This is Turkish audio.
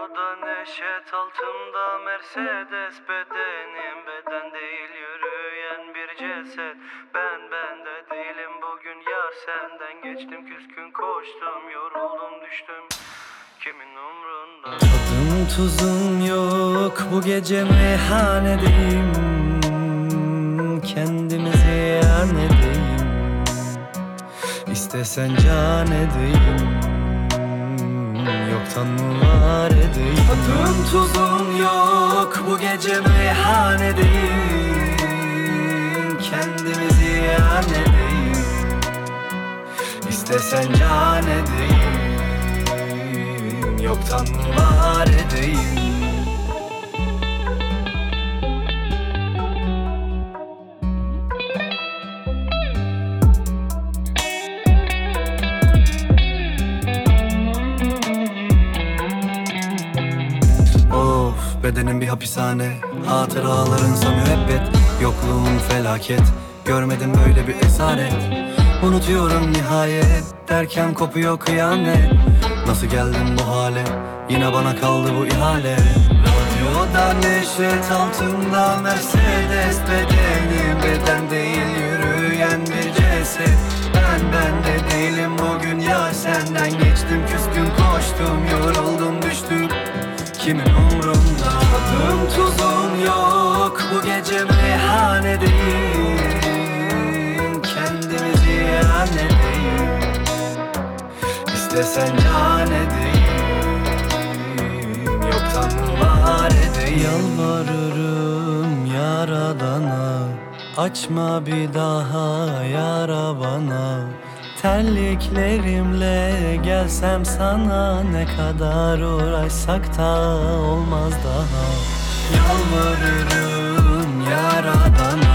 Radyoda neşet, altımda Mercedes. Bedenim beden değil, yürüyen bir ceset. Ben de değilim bugün, yar senden geçtim. Küskün koştum, yoruldum düştüm, kimin umrunda? Tadım tuzum yok, bu gece meyhanedeyim. Kendimi ziyan edeyim, İstesen can edeyim, yoktan mı var edeyim. Tadım tuzum yok, bu gece meyhanedeyim. Kendimi ziyan edeyim, İstesen can edeyim, yoktan mı var edeyim. Of, bedenim bir hapishane, hatıralarınsa müebbet. Yokluğun felaket, görmedim böyle bir esaret. Unutuyorum nihayet, derken kopuyor kıyamet. Nasıl geldim bu hale, yine bana kaldı bu ihale. Radyoda neşet, altında Mercedes. Bedenim beden değil, yürüyen bir ceset. Ben de değilim bugün, ya senden geçtim. Küskün koştum, yoruldum düştüm, kimin umrunda? Tadım tuzum yok, bu gece meyhanedeyim. Kendimi ziyan edeyim, İstesen can edeyim, yoktan var edeyim. Yalvarırım yaradana, açma bir daha yara bana. Terliklerimle gelsem sana, ne kadar uğraşsak da olmaz daha. Yalvarırım yaradana,